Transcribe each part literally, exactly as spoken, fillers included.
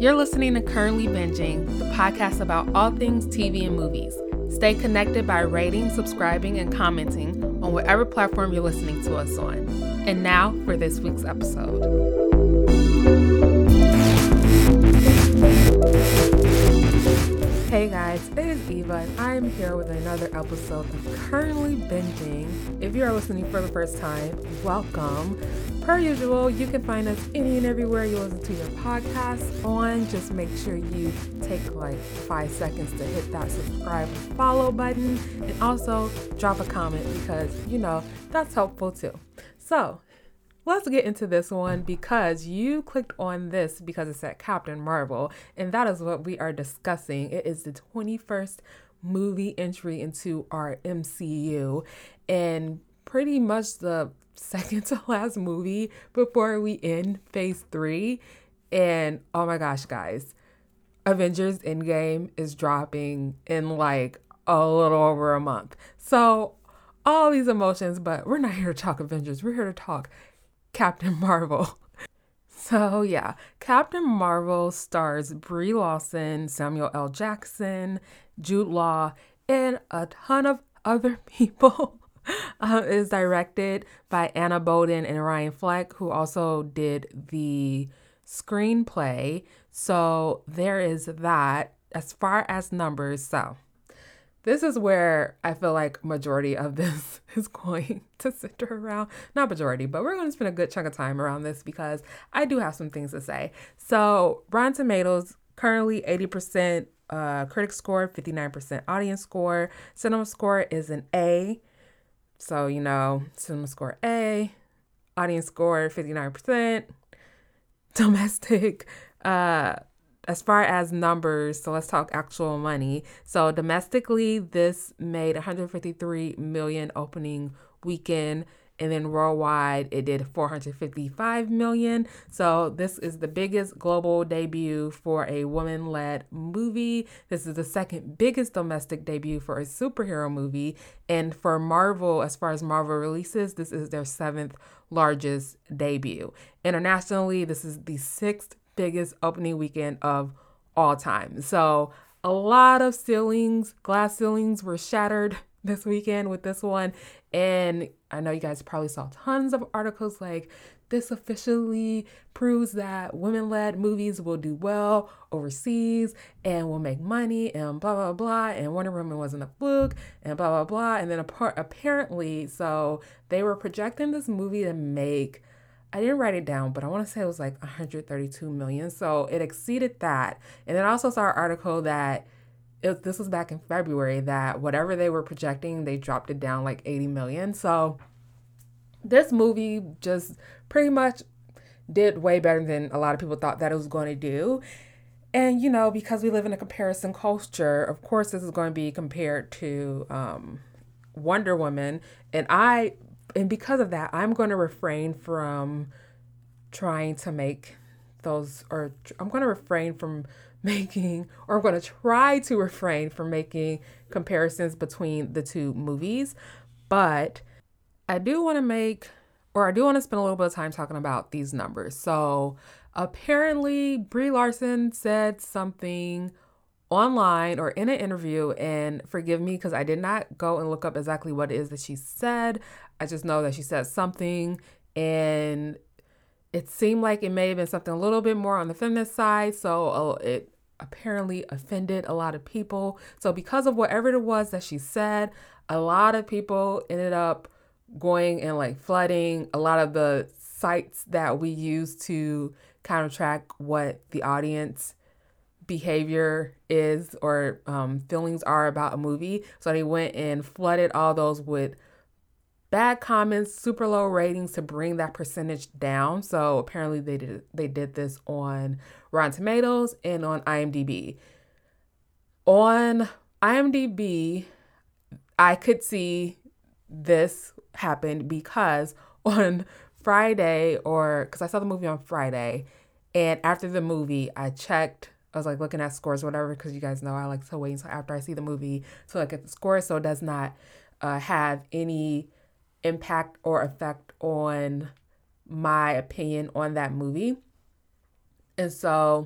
You're listening to Currently Binging, the podcast about all things T V and movies. Stay connected by rating, subscribing, and commenting on whatever platform you're listening to us on. And now for this week's episode. Hey guys, it is Eva and I am here with another episode of Currently Binging. If you are listening for the first time, welcome. Per usual, you can find us any and everywhere you listen to your podcast on. Just make sure you take like five seconds to hit that subscribe and follow button, and also drop a comment because, you know, that's helpful too. So let's get into this one because you clicked on this because it said Captain Marvel, and that is what we are discussing. It is the twenty-first movie entry into our M C U and pretty much the second to last movie before we end phase three. And oh my gosh, guys, Avengers Endgame is dropping in like a little over a month. So all these emotions, but we're not here to talk Avengers. We're here to talk Captain Marvel. So yeah, Captain Marvel stars Brie Larson, Samuel L. Jackson, Jude Law, and a ton of other people. Um, it is directed by Anna Boden and Ryan Fleck, who also did the screenplay. So there is that. As far as numbers, so this is where I feel like majority of this is going to center around. Not majority, but we're going to spend a good chunk of time around this because I do have some things to say. So Rotten Tomatoes, currently eighty percent uh, critic score, fifty-nine percent audience score. Cinema score is an A. So, you know, cinema score A, audience score fifty-nine percent, domestic, uh, as far as numbers, so let's talk actual money. So domestically, this made one hundred fifty-three million opening weekend, and then worldwide it did four hundred fifty-five million. So this is the biggest global debut for a woman-led movie. This is the second biggest domestic debut for a superhero movie. And for Marvel, as far as Marvel releases, this is their seventh largest debut. Internationally, this is the sixth biggest opening weekend of all time. So a lot of ceilings, glass ceilings were shattered this weekend with this one. And I know you guys probably saw tons of articles like, this officially proves that women-led movies will do well overseas and will make money and blah, blah, blah. And Wonder Woman wasn't a fluke and blah, blah, blah. And then apparently, so they were projecting this movie to make, I didn't write it down, but I want to say it was like one hundred thirty-two million. So it exceeded that. And then I also saw an article that it, this was back in February, that whatever they were projecting, they dropped it down like eighty million. So this movie just pretty much did way better than a lot of people thought that it was going to do. And, you know, because we live in a comparison culture, of course, this is going to be compared to um, Wonder Woman. And I, and because of that, I'm going to refrain from trying to make those, or I'm going to refrain from making, or I'm going to try to refrain from making comparisons between the two movies. But I do want to make, or I do want to spend a little bit of time talking about these numbers. So apparently Brie Larson said something online or in an interview, and forgive me because I did not go and look up exactly what it is that she said. I just know that she said something, and it seemed like it may have been something a little bit more on the feminist side. So uh, it apparently offended a lot of people. So because of whatever it was that she said, a lot of people ended up going and like flooding a lot of the sites that we use to kind of track what the audience behavior is or um, feelings are about a movie. So they went and flooded all those with bad comments, super low ratings to bring that percentage down. So apparently they did they did this on Rotten Tomatoes and on IMDb. On IMDb, I could see this happened because on Friday, or because I saw the movie on Friday, and after the movie, I checked. I was like looking at scores, whatever, because you guys know I like to wait until after I see the movie to look at the scores, so it does not uh, have any impact or effect on my opinion on that movie. And so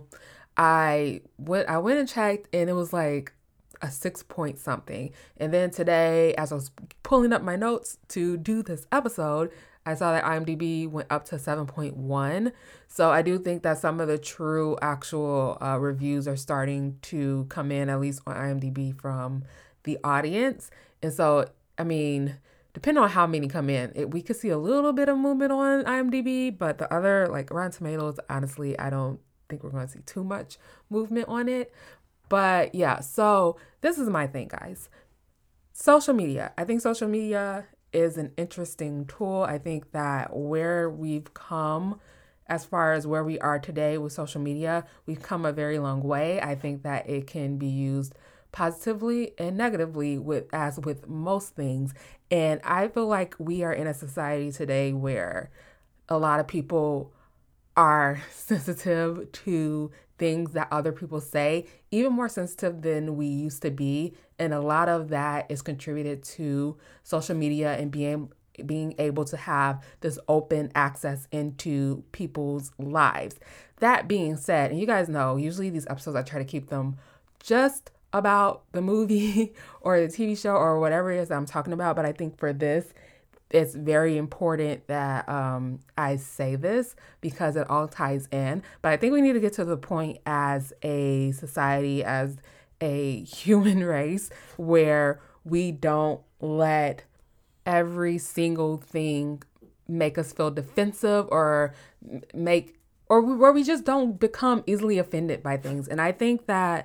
I went I went and checked, and it was like a six point something. And then today, as I was pulling up my notes to do this episode, I saw that IMDb went up to seven point one. So I do think that some of the true actual uh, reviews are starting to come in, at least on IMDb, from the audience. And so, I mean, depending on how many come in, it, we could see a little bit of movement on IMDb, but the other, like Rotten Tomatoes, honestly, I don't think we're going to see too much movement on it. But yeah, so this is my thing, guys. Social media. I think social media is an interesting tool. I think that where we've come as far as where we are today with social media, we've come a very long way. I think that it can be used positively and negatively, with as with most things. And I feel like we are in a society today where a lot of people are sensitive to things that other people say, even more sensitive than we used to be. And a lot of that is contributed to social media and being being able to have this open access into people's lives. That being said, and you guys know, usually these episodes, I try to keep them just about the movie or the T V show or whatever it is that I'm talking about. But I think for this, it's very important that um, I say this because it all ties in. But I think we need to get to the point as a society, as a human race, where we don't let every single thing make us feel defensive or make, or where we just don't become easily offended by things. And I think that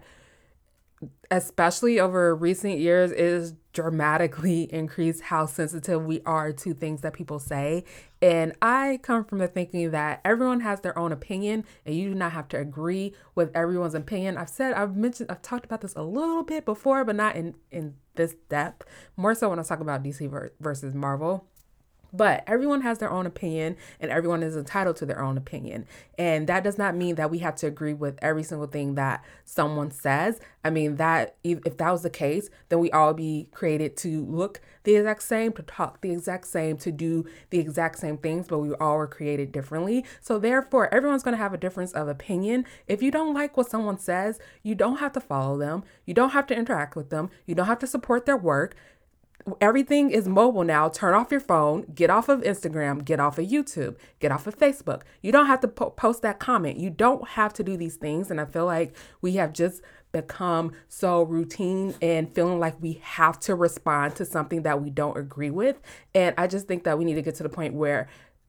especially over recent years, is dramatically increased how sensitive we are to things that people say. And I come from the thinking that everyone has their own opinion and you do not have to agree with everyone's opinion. I've said, I've mentioned, I've talked about this a little bit before, but not in, in this depth, more so when I talk about D C versus Marvel. But everyone has their own opinion and everyone is entitled to their own opinion. And that does not mean that we have to agree with every single thing that someone says. I mean, that if that was the case, then we all be created to look the exact same, to talk the exact same, to do the exact same things, but we all were created differently. So therefore, everyone's going to have a difference of opinion. If you don't like what someone says, you don't have to follow them. You don't have to interact with them. You don't have to support their work. Everything is mobile now. Turn off your phone, get off of Instagram, get off of YouTube, get off of Facebook. You don't have to po- post that comment. You don't have to do these things. And I feel like we have just become so routine and feeling like we have to respond to something that we don't agree with. And I just think that we need to get to the point where,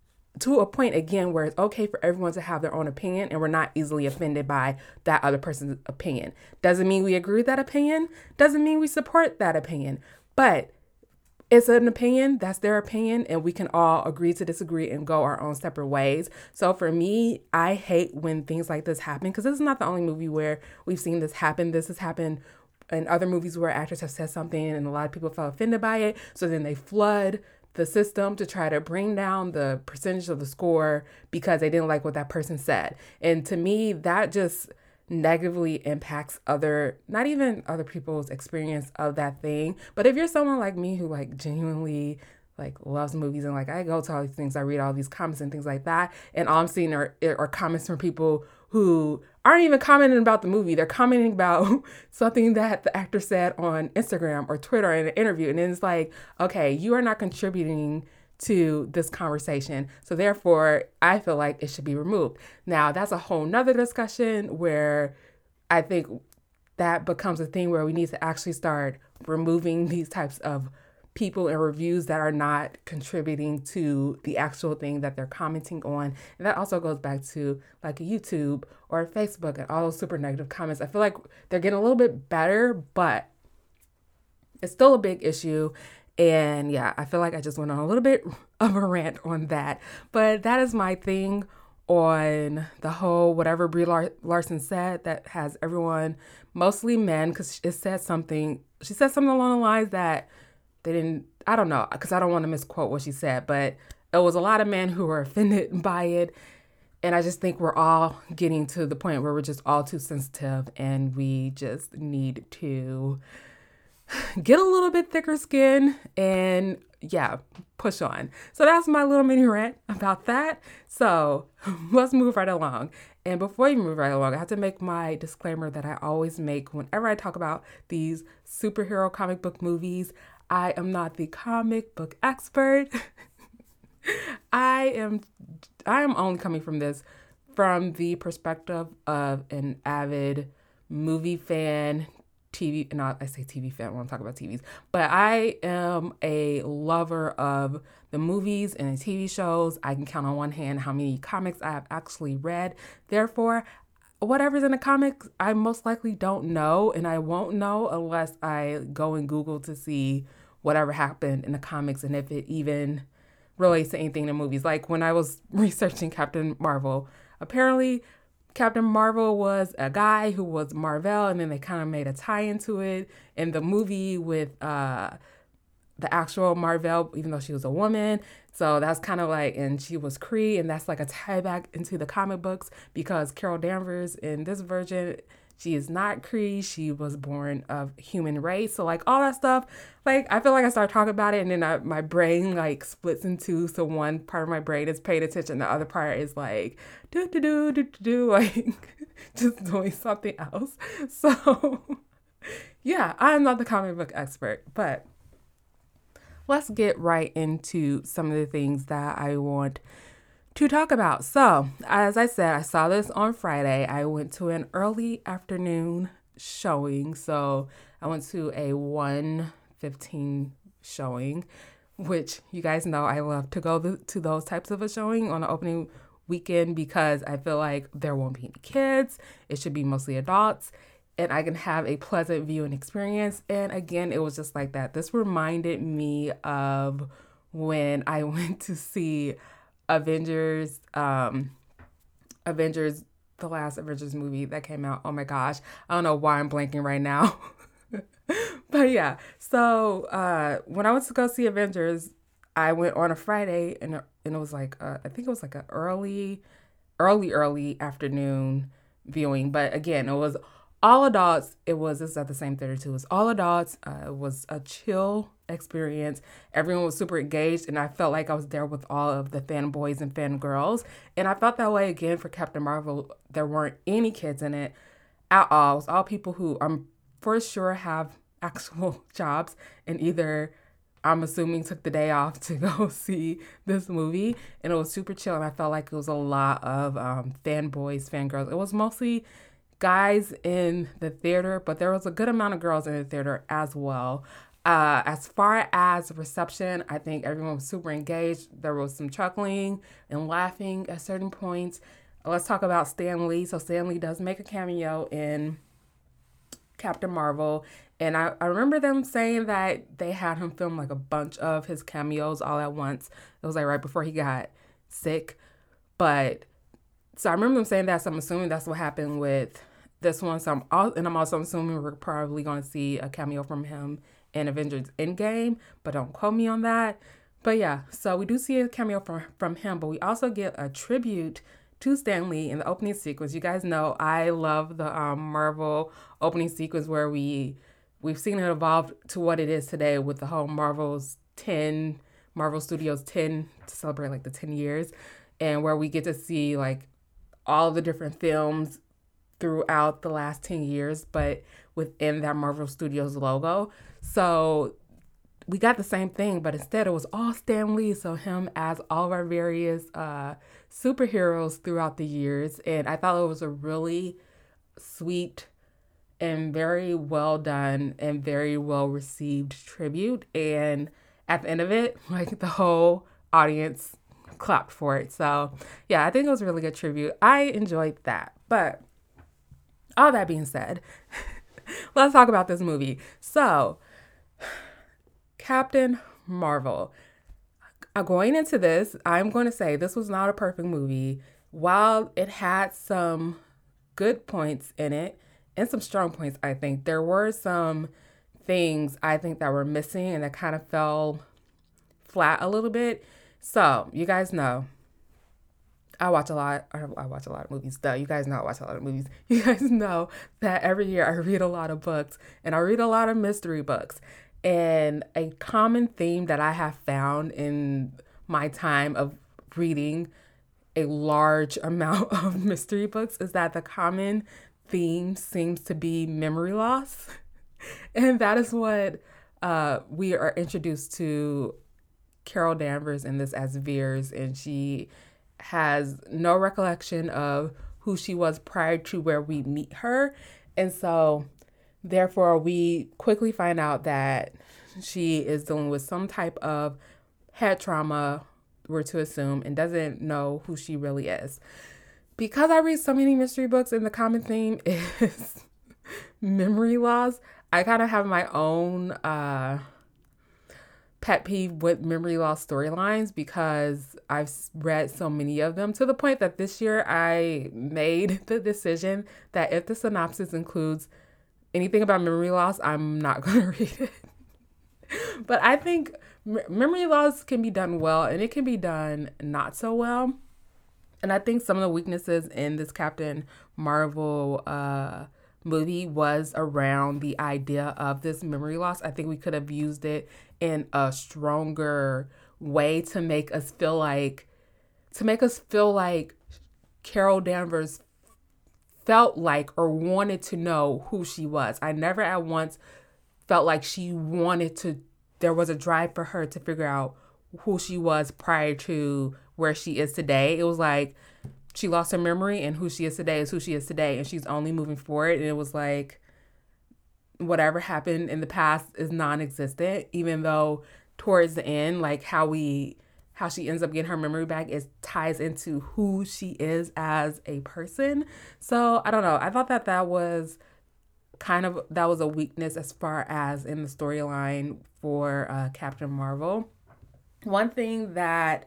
to a point again, where it's okay for everyone to have their own opinion and we're not easily offended by that other person's opinion. Doesn't mean we agree with that opinion. Doesn't mean we support that opinion. But it's an opinion, that's their opinion, and we can all agree to disagree and go our own separate ways. So for me, I hate when things like this happen, because this is not the only movie where we've seen this happen. This has happened in other movies where actors have said something and a lot of people felt offended by it. So then they flood the system to try to bring down the percentage of the score because they didn't like what that person said. And to me, that just negatively impacts other, not even other people's experience of that thing. But if you're someone like me who like genuinely like loves movies and like I go to all these things, I read all these comments and things like that, and all I'm seeing are, are comments from people who aren't even commenting about the movie. They're commenting about something that the actor said on Instagram or Twitter in an interview. And then it's like, okay, you are not contributing to this conversation. So therefore, I feel like it should be removed. Now, that's a whole nother discussion where I think that becomes a thing where we need to actually start removing these types of people and reviews that are not contributing to the actual thing that they're commenting on. And that also goes back to like a YouTube or a Facebook and all those super negative comments. I feel like they're getting a little bit better, but it's still a big issue. And yeah, I feel like I just went on a little bit of a rant on that. But that is my thing on the whole whatever Brie Lar- Larson said that has everyone, mostly men, because it said something, she said something along the lines that they didn't, I don't know, because I don't want to misquote what she said, but it was a lot of men who were offended by it. And I just think we're all getting to the point where we're just all too sensitive and we just need to get a little bit thicker skin and yeah, push on. So that's my little mini rant about that. So let's move right along. And before you move right along, I have to make my disclaimer that I always make whenever I talk about these superhero comic book movies. I am not the comic book expert. I am I am only coming from this from the perspective of an avid movie fan, T V, not I say T V fan when I'm talking about T Vs, but I am a lover of the movies and the T V shows. I can count on one hand how many comics I have actually read. Therefore, whatever's in the comics, I most likely don't know, and I won't know unless I go and Google to see whatever happened in the comics and if it even relates to anything in the movies. Like when I was researching Captain Marvel, apparently Captain Marvel was a guy who was Marvel, and then they kind of made a tie into it in the movie with uh, the actual Marvel, even though she was a woman. So that's kind of like, and she was Kree, and that's like a tie back into the comic books because Carol Danvers in this version, she is not Kree. She was born of human race. So like all that stuff, like I feel like I start talking about it and then I, my brain like splits in two. So one part of my brain is paying attention. The other part is like, do, do, do, do, do, do, like just doing something else. So yeah, I'm not the comic book expert, but let's get right into some of the things that I want to talk about. So, as I said, I saw this on Friday. I went to an early afternoon showing. So, I went to a one fifteen showing, which you guys know I love to go th- to those types of a showing on the opening weekend because I feel like there won't be any kids. It should be mostly adults. And I can have a pleasant viewing experience. And again, it was just like that. This reminded me of when I went to see Avengers, um, Avengers, the last Avengers movie that came out. Oh my gosh. I don't know why I'm blanking right now. But yeah, so uh, when I went to go see Avengers, I went on a Friday and, and it was like, uh, I think it was like an early, early, early afternoon viewing. But again, it was all adults. It was, this is at the same theater too. It was all adults. Uh, it was a chill experience. Everyone was super engaged, and I felt like I was there with all of the fanboys and fangirls. And I felt that way again for Captain Marvel. There weren't any kids in it at all. It was all people who I'm for sure have actual jobs and either, I'm assuming, took the day off to go see this movie. And it was super chill, and I felt like it was a lot of um, fanboys, fangirls. It was mostly guys in the theater, but there was a good amount of girls in the theater as well. Uh, as far as reception, I think everyone was super engaged. There was some chuckling and laughing at certain points. Let's talk about Stan Lee. So Stan Lee does make a cameo in Captain Marvel. And I, I remember them saying that they had him film like a bunch of his cameos all at once. It was like right before he got sick. But so I remember them saying that, so I'm assuming that's what happened with this one. So I'm all, and I'm also assuming we're probably going to see a cameo from him in Avengers Endgame, but don't quote me on that. But yeah, so we do see a cameo from, from him, but we also get a tribute to Stan Lee in the opening sequence. You guys know I love the um, Marvel opening sequence where we, we've seen it evolve to what it is today with the whole Marvel's ten, Marvel Studios ten, to celebrate like the ten years, and where we get to see like all the different films throughout the last ten years, but within that Marvel Studios logo. So we got the same thing, but instead it was all Stan Lee. So him as all of our various uh, superheroes throughout the years. And I thought it was a really sweet and very well done and very well received tribute. And at the end of it, like the whole audience clapped for it. So yeah, I think it was a really good tribute. I enjoyed that. But all that being said, let's talk about this movie. So Captain Marvel. Uh, going into this, I'm going to say this was not a perfect movie. While it had some good points in it and some strong points, I think, there were some things I think that were missing and that kind of fell flat a little bit. So you guys know I watch a lot. I watch a lot of movies. Duh, you guys know I watch a lot of movies. You guys know that every year I read a lot of books, and I read a lot of mystery books. And a common theme that I have found in my time of reading a large amount of mystery books is that the common theme seems to be memory loss. And that is what uh, we are introduced to Carol Danvers in this as Veers, and she has no recollection of who she was prior to where we meet her. And so therefore, we quickly find out that she is dealing with some type of head trauma, we're to assume, and doesn't know who she really is. Because I read so many mystery books and the common theme is memory loss, I kind of have my own uh, pet peeve with memory loss storylines because I've read so many of them to the point that this year I made the decision that if the synopsis includes anything about memory loss, I'm not going to read it. But I think m- memory loss can be done well and it can be done not so well. And I think some of the weaknesses in this Captain Marvel uh, movie was around the idea of this memory loss. I think we could have used it in a stronger way to make us feel like, to make us feel like Carol Danvers felt like or wanted to know who she was. I never at once felt like she wanted to, there was a drive for her to figure out who she was prior to where she is today. It was like she lost her memory and who she is today is who she is today. And she's only moving forward. And it was like whatever happened in the past is non-existent, even though towards the end, like how we how she ends up getting her memory back is ties into who she is as a person. So I don't know. I thought that that was kind of, that was a weakness as far as in the storyline for uh, Captain Marvel. One thing that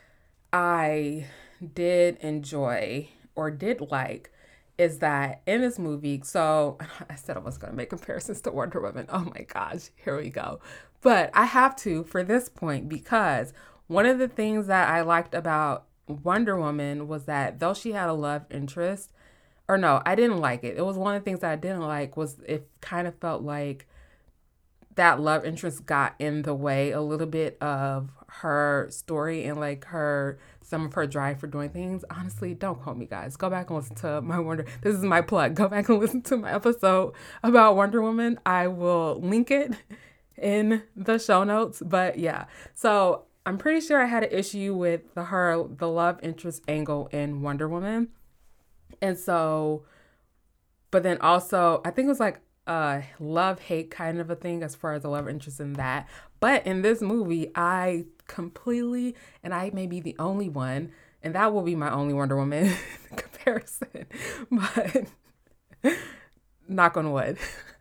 I did enjoy or did like is that in this movie, so I said I was going to make comparisons to Wonder Woman. Oh my gosh, here we go. But I have to for this point because one of the things that I liked about Wonder Woman was that though she had a love interest, or no, I didn't like it. It was one of the things that I didn't like was it kind of felt like that love interest got in the way a little bit of her story and like her, some of her drive for doing things. Honestly, don't quote me, guys. Go back and listen to my Wonder, this is my plug. Go back and listen to my episode about Wonder Woman. I will link it in the show notes. But yeah, so I'm pretty sure I had an issue with the her the love interest angle in Wonder Woman. And so, but then also, I think it was like a love-hate kind of a thing as far as the love interest in that. But in this movie, I completely, and I may be the only one, and that will be my only Wonder Woman comparison, but knock on wood.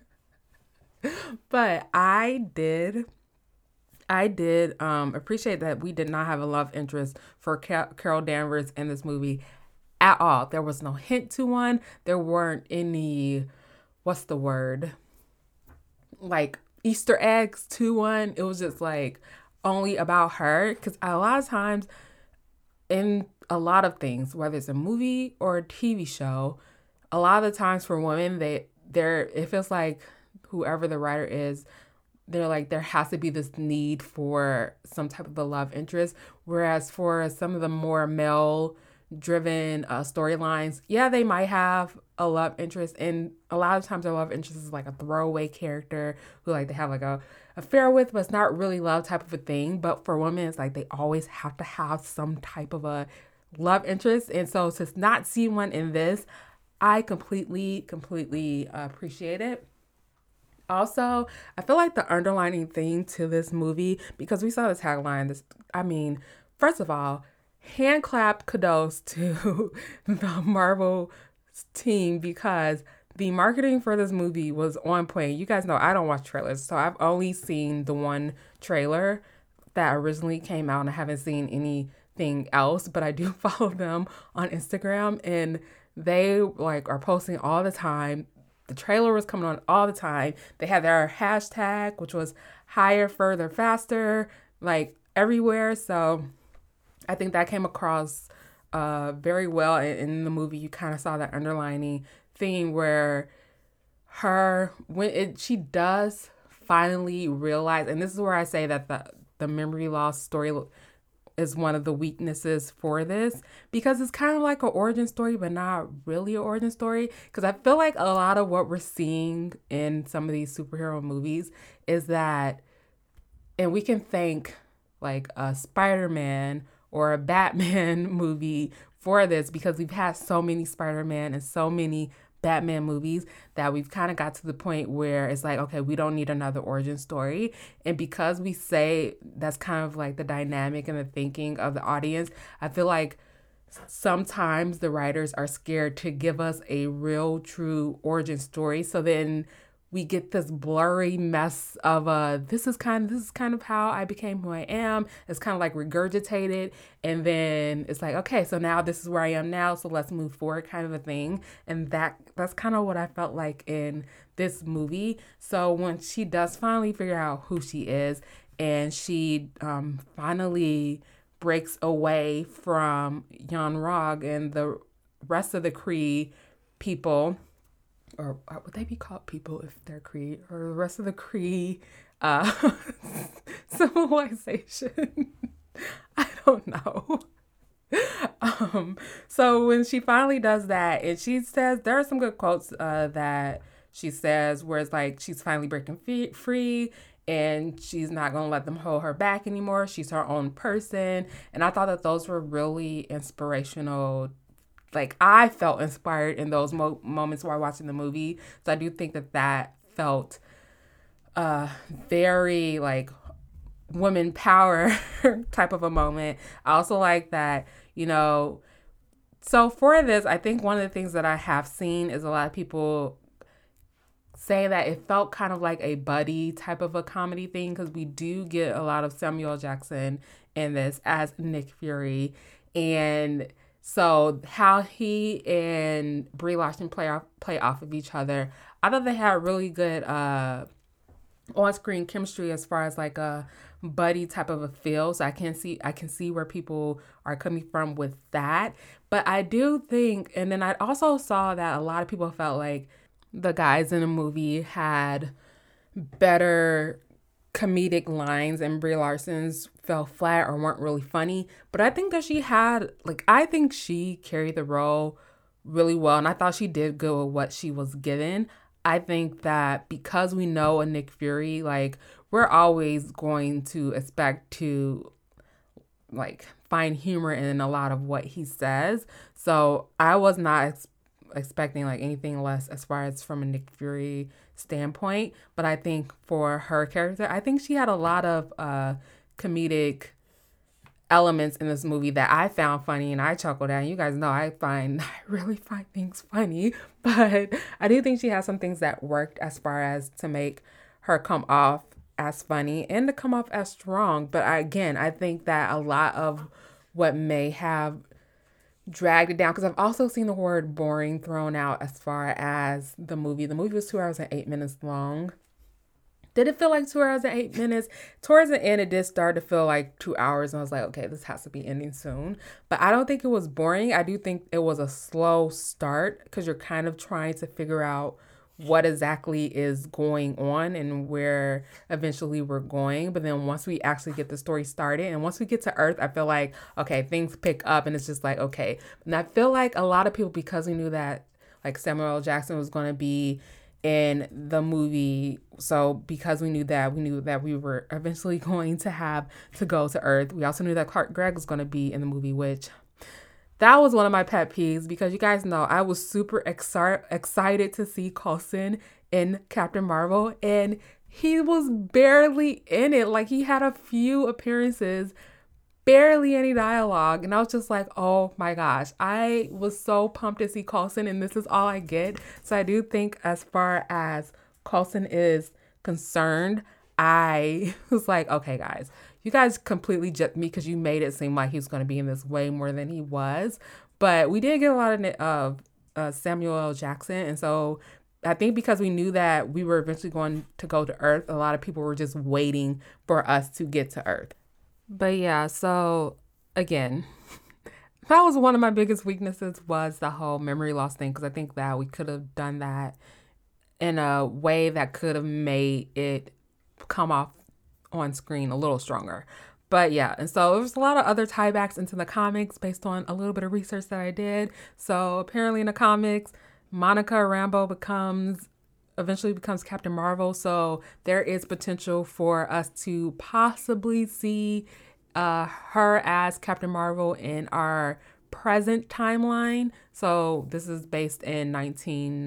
But I did I did um, appreciate that we did not have a love interest for Car- Carol Danvers in this movie at all. There was no hint to one. There weren't any, what's the word? Like Easter eggs to one. It was just like only about her. Because a lot of times in a lot of things, whether it's a movie or a T V show, a lot of the times for women, they they're it feels like whoever the writer is, they're like, there has to be this need for some type of a love interest. Whereas for some of the more male driven uh, storylines, yeah, they might have a love interest. And a lot of times their love interest is like a throwaway character who like they have like a affair with, but it's not really love type of a thing. But for women, it's like they always have to have some type of a love interest. And so to not see one in this, I completely, completely uh, appreciate it. Also, I feel like the underlining thing to this movie, because we saw the tagline, this, I mean, first of all, hand clap kudos to the Marvel team because the marketing for this movie was on point. You guys know I don't watch trailers, so I've only seen the one trailer that originally came out and I haven't seen anything else, but I do follow them on Instagram and they like are posting all the time. The trailer was coming on all the time. They had their hashtag, which was higher, further, faster, like everywhere. So I think that came across uh, very well in, in the movie. You kind of saw that underlining theme where her, when it, she does finally realized, and this is where I say that the, the memory loss story is one of the weaknesses for this, because it's kind of like an origin story, but not really an origin story. Because I feel like a lot of what we're seeing in some of these superhero movies is that, and we can thank like a Spider-Man or a Batman movie for this, because we've had so many Spider-Man and so many Batman movies that we've kind of got to the point where it's like, okay, we don't need another origin story. And because we say that's kind of like the dynamic and the thinking of the audience, I feel like sometimes the writers are scared to give us a real, true origin story. So then we get this blurry mess of uh this is kind of this is kind of how I became who I am. It's kind of like regurgitated, and then it's like, okay, so now this is where I am now, so let's move forward, kind of a thing. And that that's kind of what I felt like in this movie. So when she does finally figure out who she is, and she um finally breaks away from Yon-Rogg and the rest of the Kree people, or would they be called people if they're Kree, or the rest of the Kree uh, civilization? I don't know. Um, so when she finally does that, and she says, there are some good quotes uh, that she says where it's like she's finally breaking f- free, and she's not going to let them hold her back anymore. She's her own person. And I thought that those were really inspirational. Like, I felt inspired in those mo- moments while watching the movie. So I do think that that felt uh, very, like, women power type of a moment. I also like that, you know, so for this, I think one of the things that I have seen is a lot of people say that it felt kind of like a buddy type of a comedy thing, because we do get a lot of Samuel Jackson in this as Nick Fury. And so how he and Brie Larson play off play off of each other, I thought they had really good uh, on-screen chemistry as far as like a buddy type of a feel. So I can see I can see where people are coming from with that. But I do think, and then I also saw that a lot of people felt like the guys in the movie had better comedic lines and Brie Larson's fell flat or weren't really funny. But I think that she had, like, I think she carried the role really well, and I thought she did good with what she was given. I think that because we know a Nick Fury, like, we're always going to expect to, like, find humor in a lot of what he says. So I was not ex- expecting like anything less as far as from a Nick Fury standpoint. But I think for her character, I think she had a lot of uh, comedic elements in this movie that I found funny and I chuckled at. And you guys know I find, I really find things funny. But I do think she has some things that worked as far as to make her come off as funny and to come off as strong. But I, again, I think that a lot of what may have dragged it down, because I've also seen the word boring thrown out as far as the movie. The movie was two hours and eight minutes long. Did it feel like two hours and eight minutes? Towards the end, it did start to feel like two hours. And I was like, okay, this has to be ending soon. But I don't think it was boring. I do think it was a slow start, because you're kind of trying to figure out what exactly is going on and where eventually we're going. But then once we actually get the story started and once we get to Earth, I feel like, okay, things pick up and it's just like, okay. And I feel like a lot of people, because we knew that like Samuel L. Jackson was going to be in the movie, so because we knew that, we knew that we were eventually going to have to go to Earth. We also knew that Clark Gregg was going to be in the movie, which that was one of my pet peeves, because you guys know I was super exci- excited to see Coulson in Captain Marvel, and he was barely in it. Like, he had a few appearances, barely any dialogue, and I was just like, oh my gosh, I was so pumped to see Coulson, and this is all I get. So I do think as far as Coulson is concerned, I was like, okay guys, you guys completely jipped me, because you made it seem like he was going to be in this way more than he was. But we did get a lot of uh, uh, Samuel L. Jackson, and so I think because we knew that we were eventually going to go to Earth, a lot of people were just waiting for us to get to Earth. But yeah, so again, that was one of my biggest weaknesses, was the whole memory loss thing, because I think that we could have done that in a way that could have made it come off on screen a little stronger. But yeah, and so there's a lot of other tiebacks into the comics based on a little bit of research that I did. So apparently in the comics, Monica Rambeau becomes eventually becomes Captain Marvel. So there is potential for us to possibly see uh, her as Captain Marvel in our present timeline. So this is based in nineteen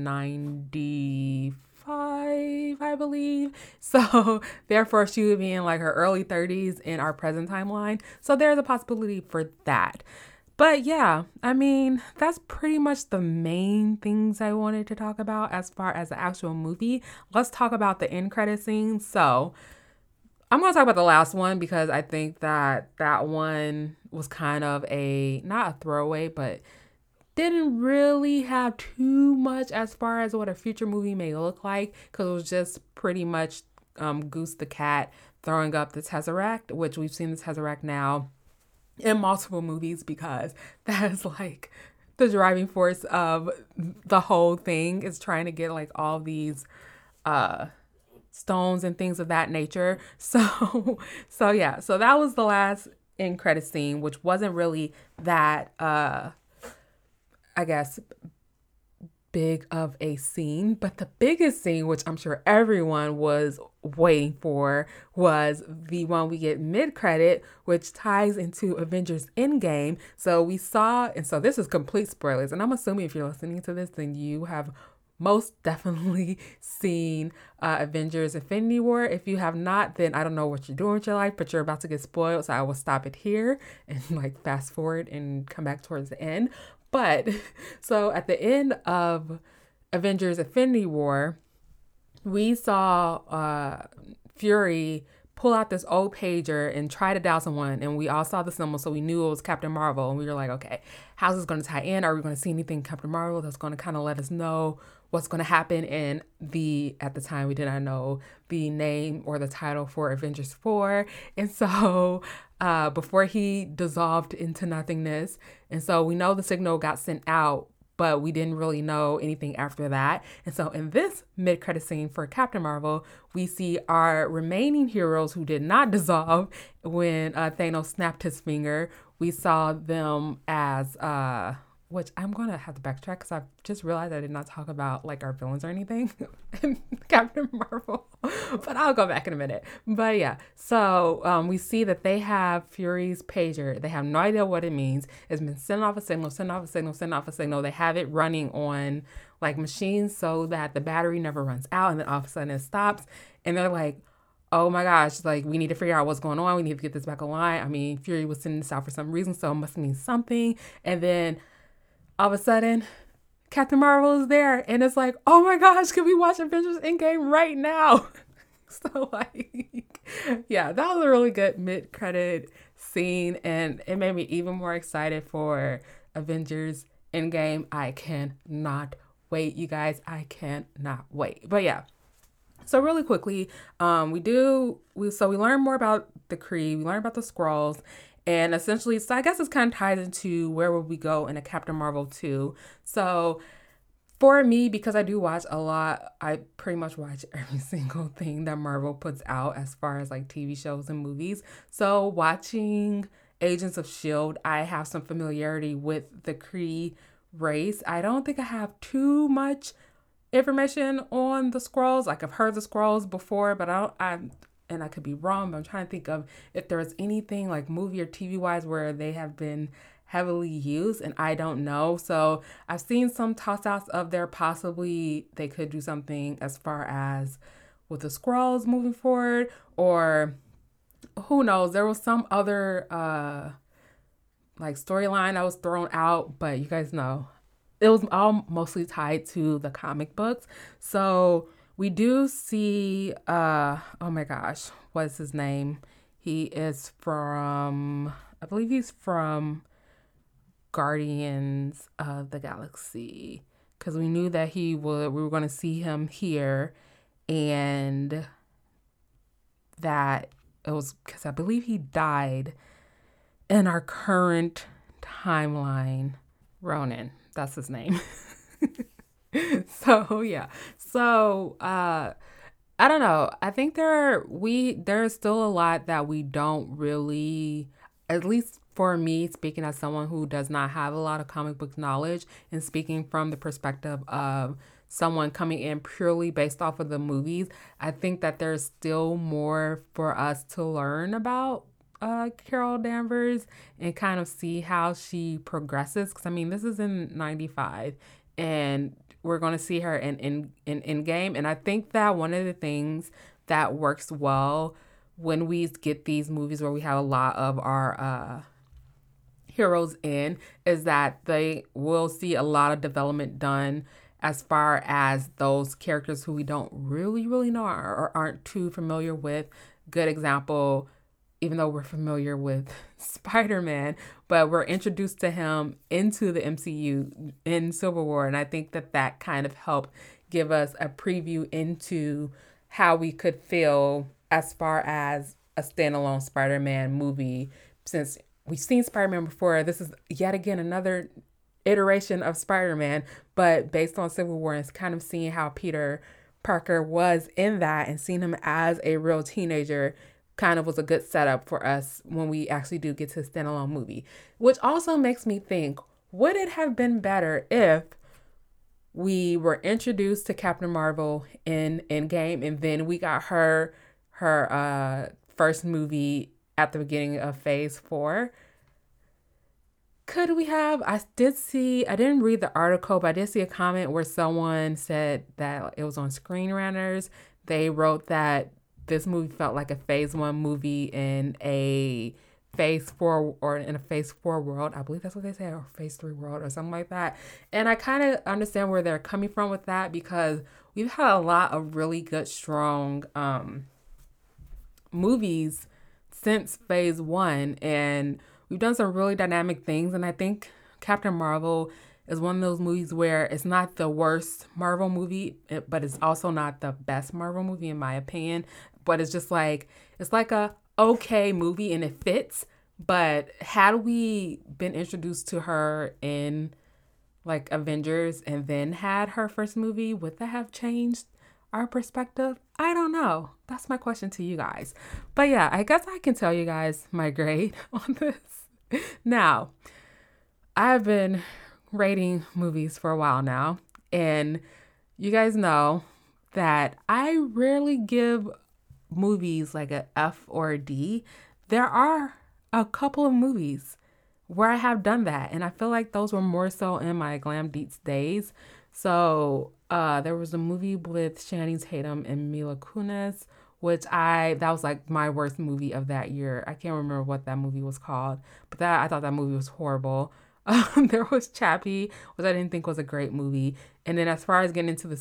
ninety-five, I believe. So therefore she would be in like her early thirties in our present timeline. So there's a possibility for that. But yeah, I mean, that's pretty much the main things I wanted to talk about as far as the actual movie. Let's talk about the end credit scene. So I'm going to talk about the last one because I think that that one was kind of a, not a throwaway, but didn't really have too much as far as what a future movie may look like, because it was just pretty much um, Goose the cat throwing up the Tesseract, which we've seen the Tesseract now in multiple movies because that is like the driving force of the whole thing, is trying to get like all these uh stones and things of that nature. So so yeah, so that was the last end credit scene, which wasn't really that uh I guess big of a scene, but the biggest scene, which I'm sure everyone was waiting for, was the one we get mid-credit, which ties into Avengers Endgame. So we saw, and so this is complete spoilers, and I'm assuming if you're listening to this, then you have most definitely seen uh, Avengers Infinity War. If you have not, then I don't know what you're doing with your life, but you're about to get spoiled, so I will stop it here and like fast forward and come back towards the end. But so at the end of Avengers Infinity War, we saw uh, Fury pull out this old pager and try to dial someone, and we all saw the symbol, so we knew it was Captain Marvel, and we were like, okay, how's this going to tie in? Are we going to see anything Captain Marvel that's going to kind of let us know what's going to happen? And the, at the time, we did not know the name or the title for Avengers four, and so uh, before he dissolved into nothingness, and so we know the signal got sent out, but we didn't really know anything after that. And so in this mid-credit scene for Captain Marvel, we see our remaining heroes who did not dissolve when uh, Thanos snapped his finger. We saw them as, uh, which I'm going to have to backtrack because I've just realized I did not talk about like our villains or anything in Captain Marvel, but I'll go back in a minute. But yeah, so um, we see that they have Fury's pager. They have no idea what it means. It's been sending off a signal, sending off a signal, sending off a signal. They have it running on like machines so that the battery never runs out, and then all of a sudden it stops. And they're like, oh my gosh, like we need to figure out what's going on. We need to get this back online. I mean, Fury was sending this out for some reason, so it must mean something. And then all of a sudden, Captain Marvel is there, and it's like, oh my gosh, can we watch Avengers Endgame right now? So like, yeah, that was a really good mid-credit scene, and it made me even more excited for Avengers Endgame. I cannot wait, you guys. I cannot wait. But yeah, so really quickly, um, we do, we so we learn more about the Kree, we learn about the Skrulls. And essentially, so I guess it's kind of ties into where would we go in a Captain Marvel two. So for me, because I do watch a lot, I pretty much watch every single thing that Marvel puts out as far as like T V shows and movies. So watching Agents of S H I E L D, I have some familiarity with the Kree race. I don't think I have too much information on the Skrulls. Like I've heard the Skrulls before, but I don't, I'm, and I could be wrong, but I'm trying to think of if there's anything like movie or T V wise where they have been heavily used, and I don't know. So I've seen some toss outs of there possibly they could do something as far as with the Skrulls moving forward, or who knows, there was some other uh like storyline that was thrown out, but you guys know it was all mostly tied to the comic books. So we do see, uh, oh my gosh, what's his name? He is from, I believe he's from Guardians of the Galaxy, because we knew that he would, we were going to see him here, and that it was because I believe he died in our current timeline. Ronan, that's his name. So yeah, so uh I don't know. I think there are, we there's still a lot that we don't really, at least for me, speaking as someone who does not have a lot of comic book knowledge and speaking from the perspective of someone coming in purely based off of the movies, I think that there's still more for us to learn about uh Carol Danvers and kind of see how she progresses, because I mean this is in ninety-five and we're going to see her in in in in game, and I think that one of the things that works well when we get these movies where we have a lot of our uh heroes in is that they will see a lot of development done as far as those characters who we don't really really know or aren't too familiar with. Good example, even though we're familiar with Spider-Man, but we're introduced to him into the M C U in Civil War. And I think that that kind of helped give us a preview into how we could feel as far as a standalone Spider-Man movie. Since we've seen Spider-Man before, this is yet again another iteration of Spider-Man, but based on Civil War, and kind of seeing how Peter Parker was in that and seeing him as a real teenager kind of was a good setup for us when we actually do get to a standalone movie. Which also makes me think, would it have been better if we were introduced to Captain Marvel in Endgame and then we got her her uh, first movie at the beginning of Phase Four? Could we have? I did see, I didn't read the article, but I did see a comment where someone said that it was on Screen Ranters. They wrote that this movie felt like a phase one movie in a phase four or in a phase four world. I believe that's what they say, or phase three world or something like that. And I kind of understand where they're coming from with that, because we've had a lot of really good, strong um, movies since phase one, and we've done some really dynamic things. And I think Captain Marvel is one of those movies where it's not the worst Marvel movie, but it's also not the best Marvel movie in my opinion. But it's just like, it's like a okay movie and it fits. But had we been introduced to her in like Avengers and then had her first movie, would that have changed our perspective? I don't know. That's my question to you guys. But yeah, I guess I can tell you guys my grade on this. Now, I've been rating movies for a while now, and you guys know that I rarely give movies like a F or a D. There are a couple of movies where I have done that, and I feel like those were more so in my Glam Deets days. So uh, there was a movie with Channing Tatum and Mila Kunis, which I, that was like my worst movie of that year. I can't remember what that movie was called, but that, I thought that movie was horrible. Um, there was Chappie, which I didn't think was a great movie. And then as far as getting into the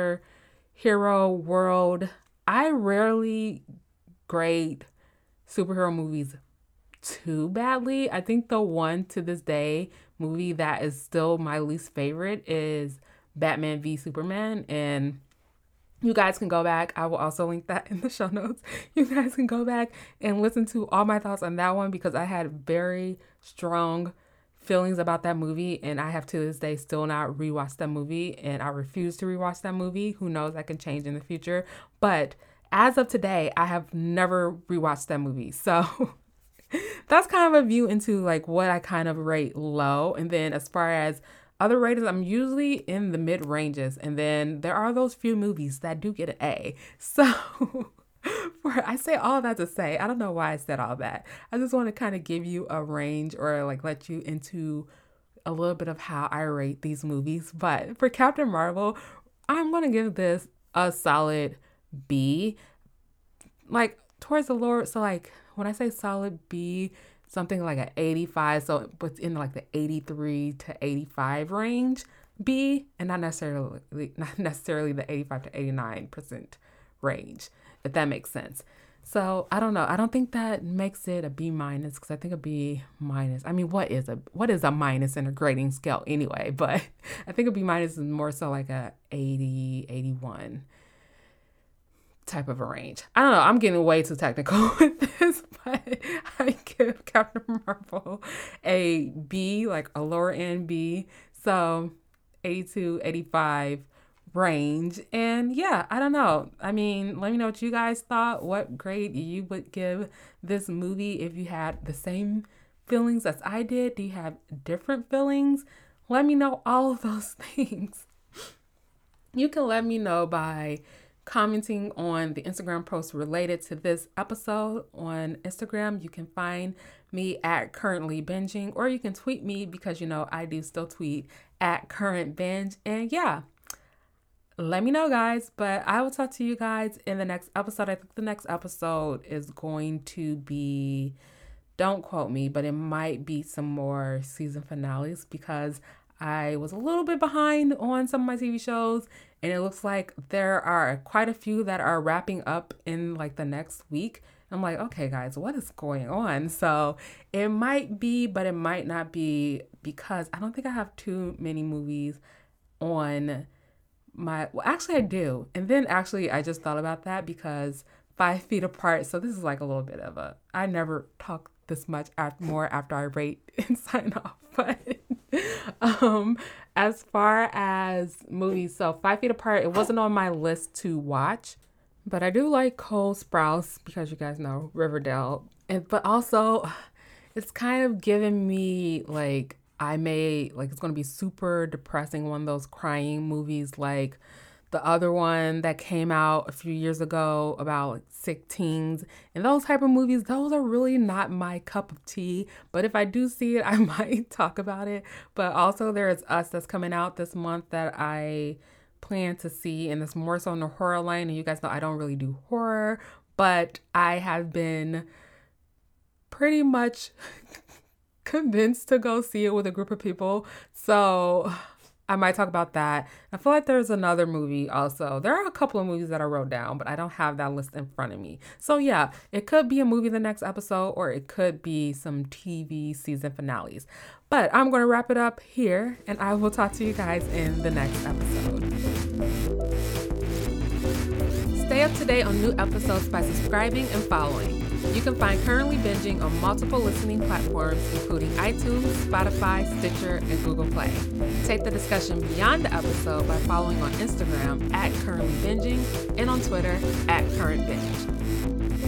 superhero world, I rarely grade superhero movies too badly. I think the one to this day movie that is still my least favorite is Batman v Superman, and you guys can go back. I will also link that in the show notes. You guys can go back and listen to all my thoughts on that one, because I had very strong feelings about that movie, and I have to this day still not rewatched that movie, and I refuse to rewatch that movie. Who knows, that can change in the future, but as of today I have never rewatched that movie. So that's kind of a view into like what I kind of rate low. And then as far as other ratings, I'm usually in the mid ranges, and then there are those few movies that do get an A. So for, I say all that to say, I don't know why I said all that. I just want to kind of give you a range, or like let you into a little bit of how I rate these movies. But for Captain Marvel, I'm going to give this a solid B. Like towards the lower, so like when I say solid B, something like an eighty-five, so it's in like the eighty-three to eighty-five range, B, and not necessarily not necessarily the eighty-five to eighty-nine percent range, if that makes sense. So I don't know. I don't think that makes it a B minus, because I think a B minus, I mean, what is a what is a minus in a grading scale anyway? But I think a B minus is more so like a eighty, eighty-one type of a range. I don't know. I'm getting way too technical with this, but I give Captain Marvel a B, like a lower end B. So eighty-two, eighty-five range. And yeah, I don't know. I mean, let me know what you guys thought, what grade you would give this movie if you had the same feelings as I did. Do you have different feelings? Let me know all of those things. You can let me know by commenting on the Instagram post related to this episode on Instagram. You can find me at Currently Binging, or you can tweet me because, you know, I do still tweet at Current Binge. And yeah, let me know, guys. But I will talk to you guys in the next episode. I think the next episode is going to be, don't quote me, but it might be some more season finales because I was a little bit behind on some of my T V shows, and it looks like there are quite a few that are wrapping up in like the next week. I'm like, okay, guys, what is going on? So it might be, but it might not be, because I don't think I have too many movies on my, well, actually I do. And then actually I just thought about that because Five Feet Apart. So this is like a little bit of a, I never talk this much after, more after I rate and sign off. But um, as far as movies, so Five Feet Apart, it wasn't on my list to watch, but I do like Cole Sprouse because you guys know Riverdale. And but also it's kind of giving me like, I may, like it's going to be super depressing, one of those crying movies like the other one that came out a few years ago about like sick teens, and those type of movies, those are really not my cup of tea. But if I do see it, I might talk about it. But also there's Us that's coming out this month that I plan to see, and it's more so in the horror line. And you guys know I don't really do horror, but I have been pretty much convinced to go see it with a group of people. So I might talk about that. I feel like there's another movie also. There are a couple of movies that I wrote down, but I don't have that list in front of me. So yeah, it could be a movie the next episode, or it could be some T V season finales. But I'm going to wrap it up here, and I will talk to you guys in the next episode. Stay up to date on new episodes by subscribing and following. You can find Currently Binging on multiple listening platforms, including iTunes, Spotify, Stitcher, and Google Play. Take the discussion beyond the episode by following on Instagram at Currently Binging and on Twitter at Current Binge.